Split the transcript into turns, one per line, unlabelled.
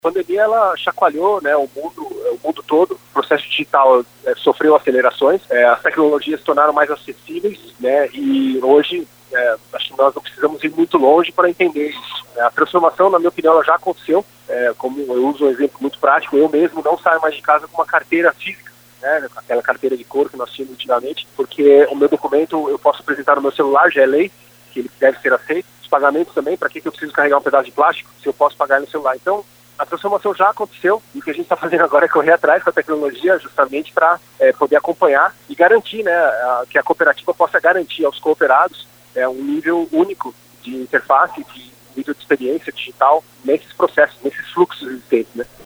A pandemia, ela chacoalhou, né, o mundo todo. O processo digital sofreu acelerações, as tecnologias se tornaram mais acessíveis, né, e hoje acho que nós não precisamos ir muito longe para entender isso. A transformação, na minha opinião, ela já aconteceu. Como eu uso um exemplo muito prático, eu mesmo não saio mais de casa com uma carteira física, né, aquela carteira de cor que nós tínhamos antigamente, porque o meu documento eu posso apresentar no meu celular, já é lei, que ele deve ser aceito. Os pagamentos também, para que eu preciso carregar um pedaço de plástico se eu posso pagar no celular? Então, a transformação já aconteceu e o que a gente está fazendo agora é correr atrás com a tecnologia justamente para poder acompanhar e garantir, né, que a cooperativa possa garantir aos cooperados um nível único de interface, de nível de experiência digital nesses processos, nesses fluxos existentes, né?